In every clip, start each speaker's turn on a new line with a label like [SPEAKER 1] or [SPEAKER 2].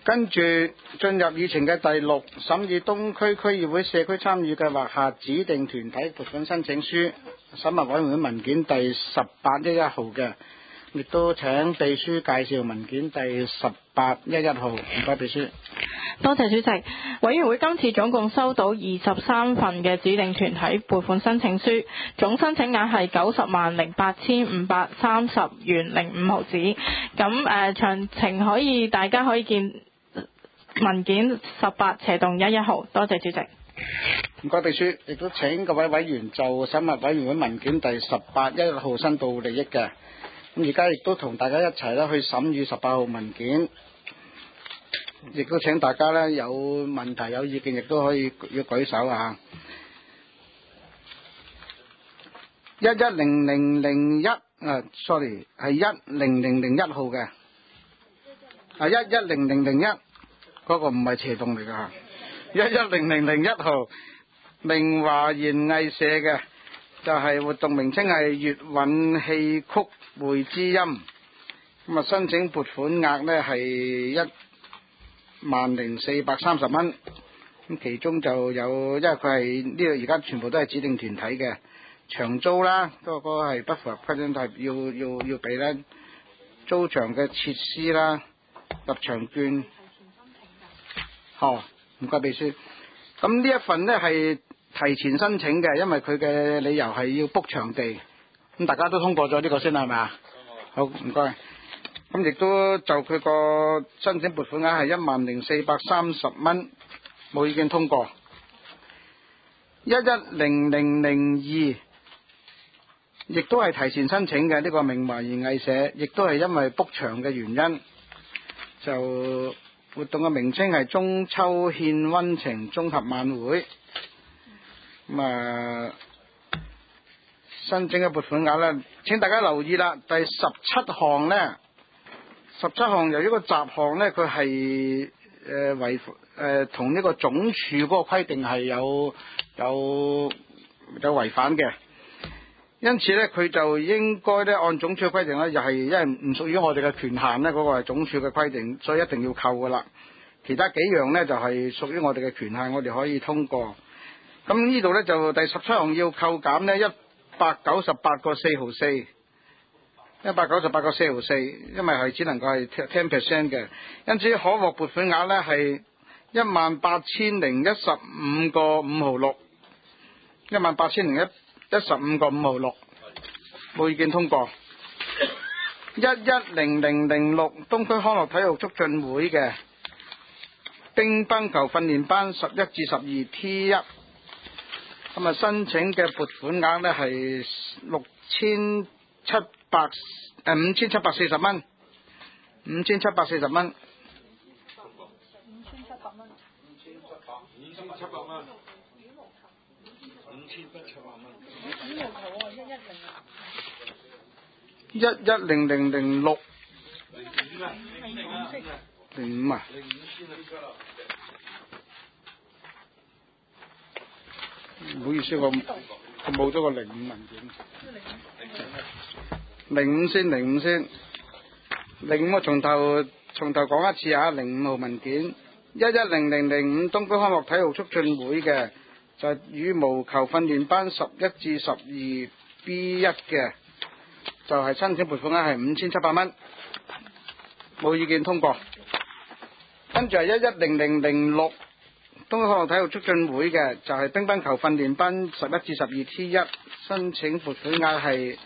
[SPEAKER 1] 跟住進入議程嘅第6，審議東區區議會社區參與計劃下指定團體撥款申請書，審核委員會文件第1811號嘅，亦都請秘書介紹文件第1811號。唔該，秘書。
[SPEAKER 2] 多謝主席。委員會今次總共收到23份嘅指定團體撥款申請書，總申請額係908530元05毫子。咁詳情大家可以見文件18/11號。多謝主席。
[SPEAKER 1] 唔該，秘書。亦都請各位委員就審核委員會文件第1811號申報利益嘅。咁而家亦都同大家一齊去審議18號文件。亦都請大家有問題有意見亦都可以要舉手啊。110001sorry 係10001號嘅。11001嗰個唔係斜洞嚟㗎。11001號明華園藝社嘅，就係活動名稱係粵韻戲曲會知音。咁啊，申請撥款額呢係10430蚊。咁其中就有，因為佢係呢度而家全部都係指定團體嘅，場租啦，嗰個係不符合規定，係要俾咧租場嘅設施啦、入場券。唔該秘書。咁呢一份呢係提前申請嘅，因為佢嘅理由係要 book 場地。咁大家都通過咗呢個先係咪啊？好，唔該。咁亦都就佢個申請撥款額係10430蚊，冇意見通過。11002亦都係提前申請嘅，呢個明華園藝社，亦都係因為 book 場嘅原因，就活動嘅名稱係中秋獻溫情綜合晚會。咁申請嘅撥款額呢，請大家留意啦，第17項呢，17項由於個雜項呢，佢係同呢個總署嗰個規定係有違反嘅，因此呢，佢就應該呢按總署嘅規定呢，又係因為唔屬於我哋嘅權限呢，嗰個係總署嘅規定，所以一定要扣噶啦。其他幾樣呢，就係屬於我哋嘅權限，我哋可以通過。咁呢度呢，就第17項要扣減呢198個4毫4。198個4毫4，因為係只能夠係 10% 嘅，因此可獲撥款額呢係18015個5毫6，18015個5毫6，冇意見通過。11006東區康樂體育促進會嘅乒乓球訓練班11至12 T1，咁申請嘅撥款額呢係5740蚊，5740蚊。1100605啊。唔好意思，我冇咗個05文件。05先，05我從頭講一次啊，05號文件，11005東區康樂體育促進會嘅就係羽毛球訓練班11至12 B1 嘅，就係申請撥款額係5700蚊，冇意見通過。跟住係11006東區康樂體育促進會嘅就係乒乓球訓練班11至12 T1，申請撥款額係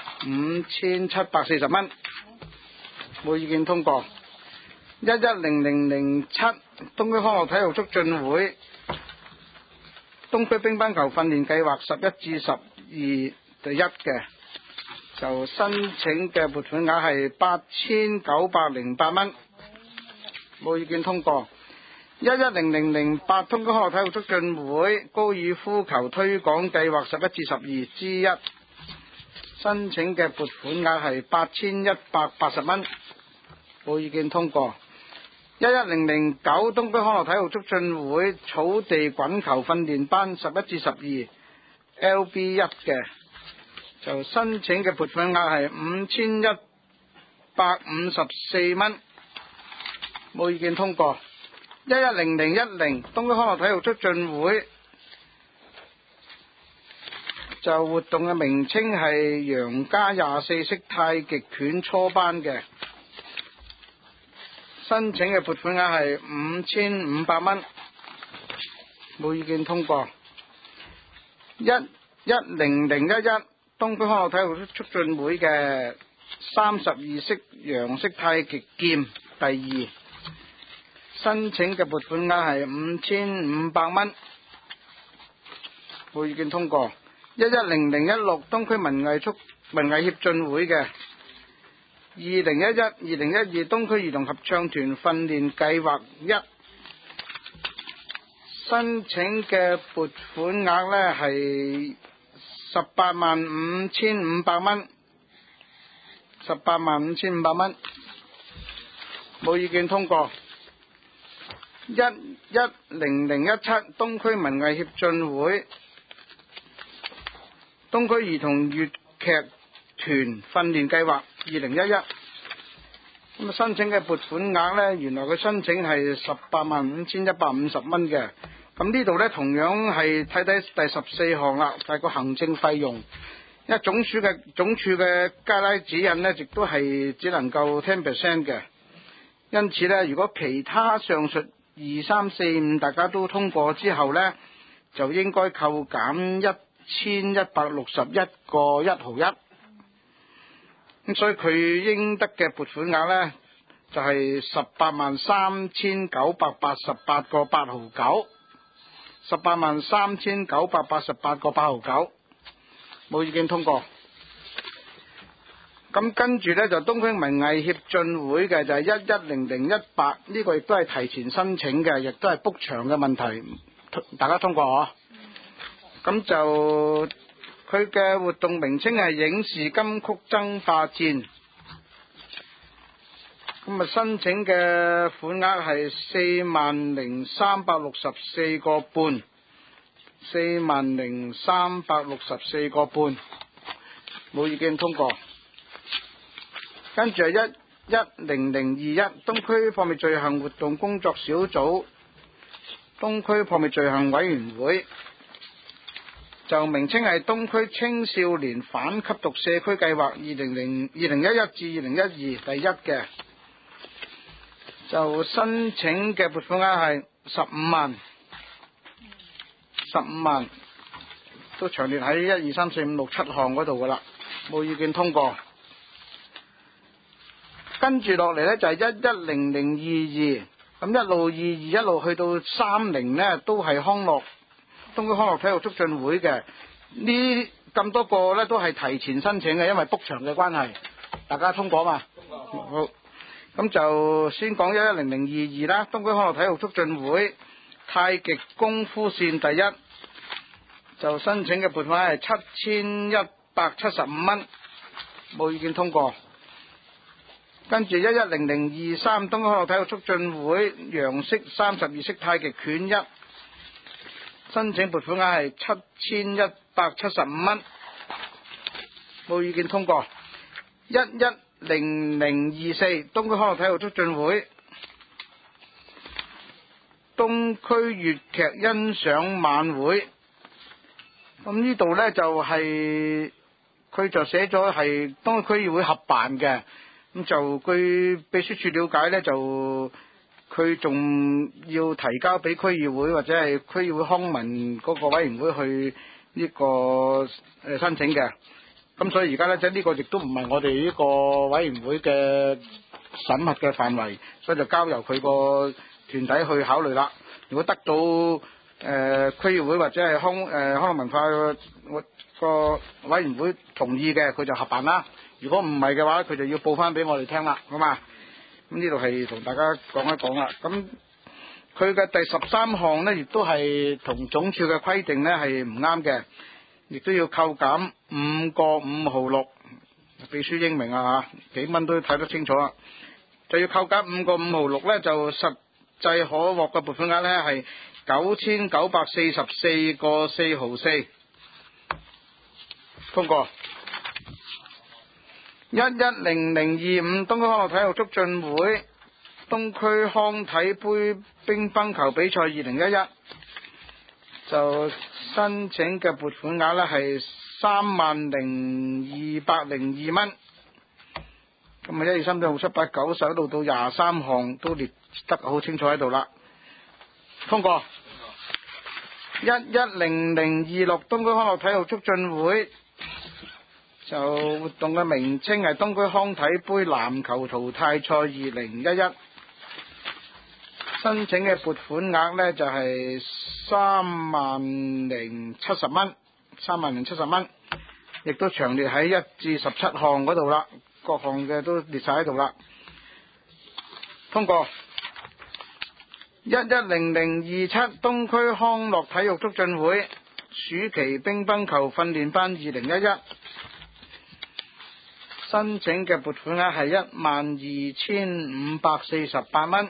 [SPEAKER 1] 5740蚊，冇意見通過。11007東區康樂體育促進會東區乒乓球訓練計劃11至12第1嘅，就申請嘅撥款額係8908蚊，冇意見通過。11008東區康樂體育促進會高爾夫球推廣計劃11至12 G1，申請嘅撥款額係8180蚊，冇意見通過。11009東區康樂體育促進會草地滾球訓練班11至12 LB1 嘅，就申請嘅撥款額係5154蚊， 冇意見通過。110010東區康樂體育促進會就活動嘅名稱係楊家24式太極拳初班嘅，申請嘅撥款額係5500蚊，冇意見通過。11001東區康樂體育促進會嘅32式楊式太極劍第2，申請嘅撥款額係5500蚊，冇意見通過。11016東區文藝協進會嘅2011-2012東區兒童合唱團訓練計劃1，申請嘅撥款額呢係185500蚊，185500蚊，冇意見通過。11017東區文藝協進會東區兒童粵劇團訓練計劃2011，咁申請嘅撥款額呢，原來佢申請係185150蚊嘅，咁呢度呢，同樣係睇睇第14項啦，就係個行政費用，因為總署嘅加拉指引呢，亦都係只能夠 10% 嘅，因此呢，如果其他上述2、3、4、5大家都通過之後呢，就應該扣減1161個1毫1，咁所以佢應得嘅撥款額呢，就係183988個8毫9，183988個8毫9，冇意見通過。咁跟住呢，就東區文藝協進會嘅就係11018，呢個亦都係提前申請嘅，亦都係 book 場嘅問題，大家通過嗬。咁就佢嘅活動名稱係影視金曲爭霸戰，咁啊申請嘅款額係40364個半，40364個半，冇意見通過。跟住係11021東區貨物罪行活動工作小組，東區貨物罪行委員會，就名稱係東區青少年反吸毒社區計劃2011至2012第1嘅，就申請嘅撥款額係15萬，都詳列喺1、2、3、4、5、6、7項嗰度噶啦，冇意見通過。跟住落嚟呢，就係11022，咁一路22一路去到30呢，都係東區康樂體育促進會嘅，呢咁多個呢，都係提前申請嘅，因為 book 場嘅關係，大家通過嘛？好，咁就先講11022啦，東區康樂體育促進會太極功夫線第1，就申請嘅撥款係7175蚊，冇意見通過。跟住11023東區康樂體育促進會楊式32式太極拳1，申請撥款額係7175蚊，冇意見通過。11004東區康樂體育促進會東區粵劇欣賞晚會，咁呢度呢，就係佢就寫咗係東區區議會合辦嘅。咁就據秘書處了解呢，就佢仲要提交俾區議會或者係區議會康文嗰個委員會去呢個申請嘅。咁所以而家呢，即係呢個亦都唔係我哋呢個委員會嘅審核嘅範圍，所以就交由佢個團體去考慮啦。如果得到區議會或者係康樂文化個委員會同意嘅，佢就合辦啦。如果唔係嘅話，佢就要報翻俾我哋聽啦，好嘛？咁呢度係同大家講一講啦。咁佢嘅第13項呢，亦都係同總署嘅規定呢係唔啱嘅，亦都要扣減5個5毫6。秘書英明啊嚇，幾蚊都睇得清楚啦。就要扣減5個5毫6呢，就實際可獲嘅撥款額呢係9944個4毫4，通過。11025東區康樂體育促進會東區康體杯乒乓球比賽2011，就申請嘅撥款額呢係30202蚊。咁啊1、2、3、4、5、7、8、9、10一路到23項都列得好清楚喺度啦。通過。110026東區康樂體育促進會，就活動嘅名稱係東區康體杯籃球淘汰賽2011，申請嘅撥款額呢就係30070蚊，30070蚊，亦都詳列喺1至17項嗰度啦，各項嘅都列晒喺度啦。通過。110027東區康樂體育促進會暑期乒乓球訓練班2011，申請嘅撥款額係12548蚊，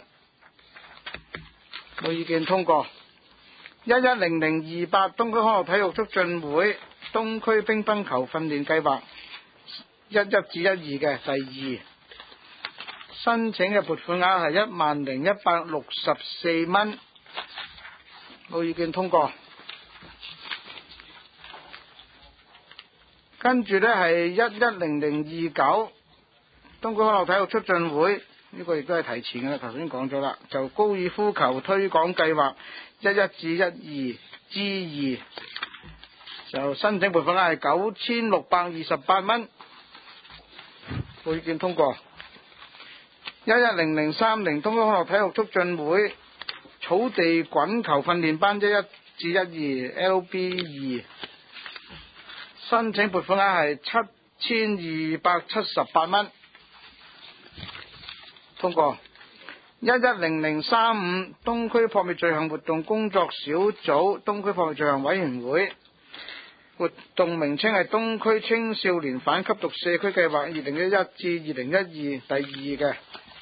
[SPEAKER 1] 冇意見通過。110028東區康樂體育促進會東區乒乓球訓練計劃11至12嘅第2，申請嘅撥款額係10164蚊，冇意見通過。跟住呢係110029東區康樂體育促進會，呢個亦都係提前嘅啦，頭先講咗啦，就高爾夫球推廣計劃11至12之2，就申請撥款額係9628蚊，冇意見通過。110030東區康樂體育促進會草地滾球訓練班11至12 LB2，申請撥款額係7278蚊，通過。110035東區撲滅罪行活動工作小組東區撲滅罪行委員會，活動名稱係東區青少年反吸毒社區計劃2011至2012第2嘅，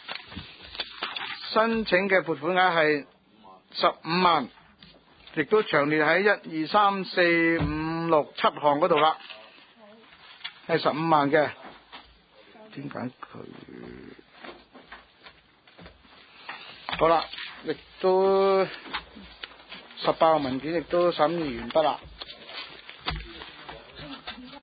[SPEAKER 1] 申請嘅撥款額係15萬，亦都詳列喺1、2、3、4、5、6、7項嗰度啦，係15萬嘅。點解佢好啦？亦都18個文件亦都審議完畢啦。